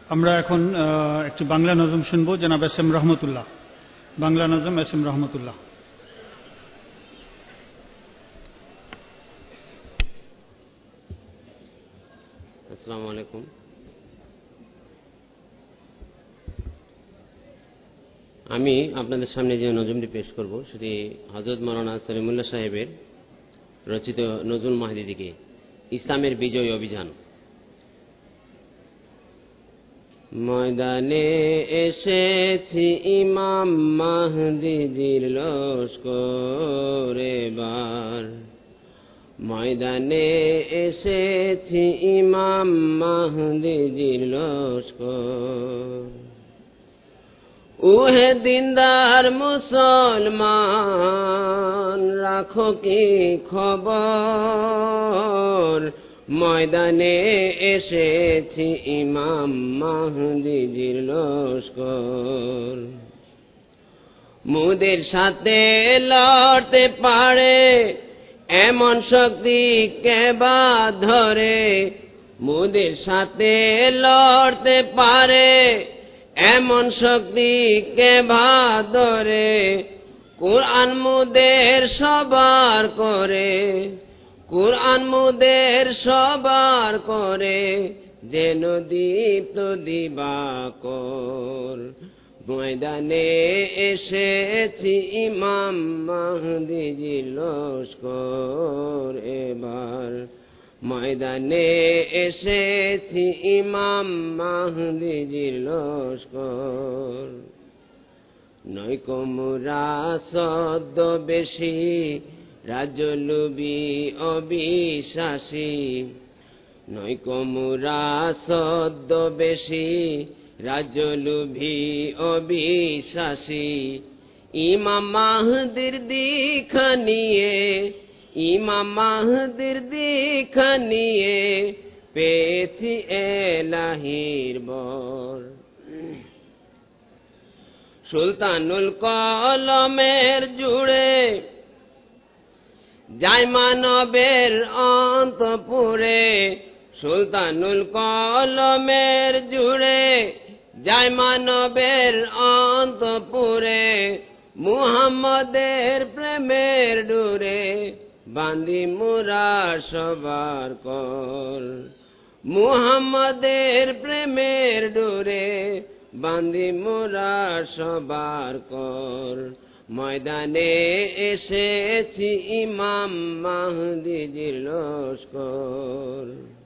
আমরা এখন একটি বাংলা নজম শুনব জনাব এস এম রহমতুল্লাহ। বাংলা নজম এস এম রহমতুল্লাহ। আসসালামু আলাইকুম। আমি আপনাদের সামনে যে নজমটি পেশ করব সেটি হযরত মাওলানা সলিমুল্লাহ সাহেবের রচিত নজরুল মাহদী থেকে ইসলামের বিজয় অভিযান। ময়দানে এসেছি ইমাম মাহদীজির লস্কর এবার, ময়দানে এসেছি ইমাম মাহদীজির লস্কর। উহে দিনদার মুসলমান রাখো কি খবর, ময়দানে এসেছি ইমাম মাহদীজির লস্কর। মুদের সাথে লড়তে পারে এমন শক্তি কে বা ধরে, মুদের সাথে লড়তে পারে এমন শক্তি কে বা ধরে। কুরআন মুদের সবার করে, কুরআন মুদের সবার করে, যেন দীপ্ত দিবাকর। ময়দানে এসেছি ইমাম মাহদীজির লস্কর এবার, ময়দানে এসেছি ইমাম মাহদীজির লস্কর। নয়কো মোরা ছদ্মবেশী রাজলুবী অবিশ্বাসী, নয়কো মোরা ছদ্মবেশী রাজলুবী অবিশ্বাসী। ইমাম মাহদীর দীক্ষা নিয়ে, ইমাম মাহদীর দীক্ষা নিয়ে পেয়েছি এলাহির বর। সুলতানুল কলমের জুড়ে যায় মানবের অন্তপুরে, সুলতানুল কলমের জুড়ে যায় মানবের অন্তপুরে। মুহাম্মদের প্রেমের ডোরে বাঁধি মোরা সবার কর, মুহাম্মদের প্রেমের ডোরে বাঁধি মোরা সবার কর। ময়দানে এসেছি ইমাম মাহদীজির লস্কর।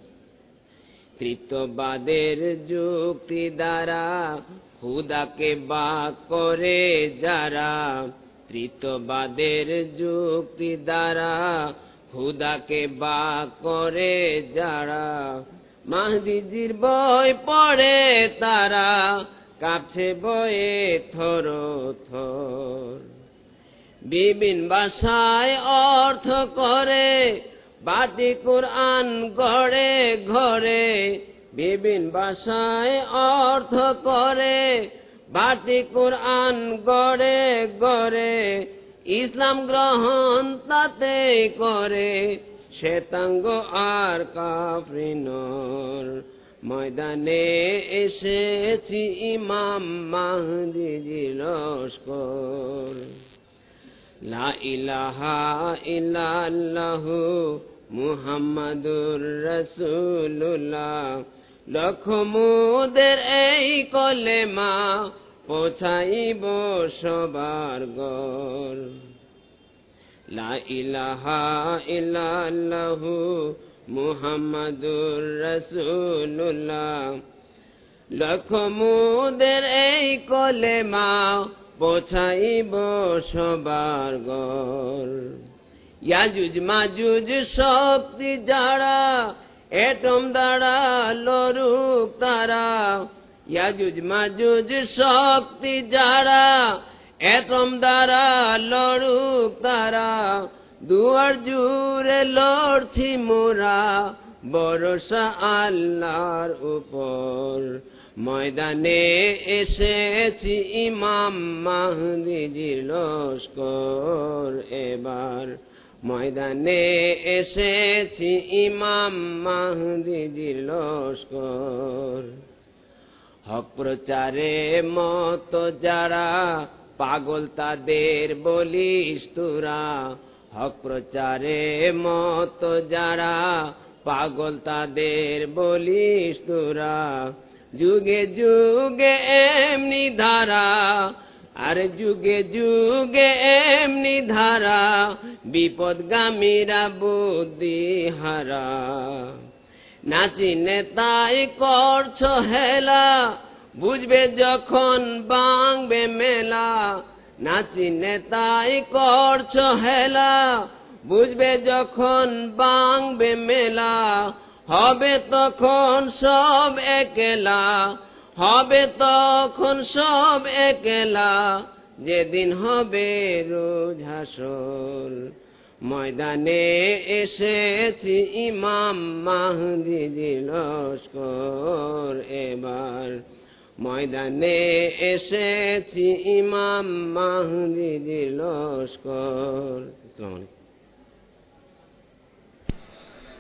তৃতীয়বাদের যুক্তি দ্বারা খুদাকে বাক করে যারা, তৃতীয়বাদের যুক্তি দ্বারা খুদাকে বাক করে যারা। মাহদীজির বই পড়ে তারা কাঁপছে বয়ে থর থর। বিভিন্ন ভাষায় অর্থ করে বাটি কুরআন ঘরে ঘরে, বিভিন্ন ভাষায় অর্থ করে বাটি কুরআন গড়ে গড়ে। ইসলাম গ্রহণ তাতে করে শ্বেতাঙ্গ আর কাফরি নর। ময়দানে এসেছি ইমাম মাহদীজির লস্কর। লা ইলাহা ইল্লাল্লাহু মুহাম্মাদুর রাসূলুল্লাহ, লক্ষ মুদের এই কলেমা পৌঁছাইব সবার ঘর। লা ইলাহা ইল্লাল্লাহু মুহাম্মাদুর রাসূলুল্লাহ, লক্ষ মুদের এই কলেমা পৌঁছাইব সবার ঘর। ইয়াজুজ মাজুজ শক্তি যারা এটম দ্বারা লড়ুক তারা, ইয়াজুজ মাজুজ শক্তি যারা এটম দ্বারা লড়ুক তারা। দুয়ার জুড়ে লড়ছি মোরা ভরসা আল্লাহর উপর। ময়দানে এসেছি ইমাম মাহদীজির লস্কর এবার, ময়দানে এসেছি ইমাম মাহদীজির লস্কর। হক প্রচারে মত যারা, পাগল তাদের বলিস তোরা। হক প্রচারে মত যারা, পাগল তাদের বলিস তোরা। যুগে যুগে এমনি ধারা, আর যুগে যুগে এমনি ধারা, বিপদগামীরা বুদ্ধি হারা। নাচিনে তাই করছো হেলা, বুঝবে যখন ভাঙবে মেলা। নাচিনে তাই করছো হেলা, বুঝবে যখন ভাঙবে মেলা। হবে তখন সব একলা, হবে তখন সব একলা, যেদিন হবে রোজ হাসর। ময়দানে এসেছি ইমাম মাহদী লস্কর এবার। ময়দানে এসেছি ইমাম মাহদী লস্কর।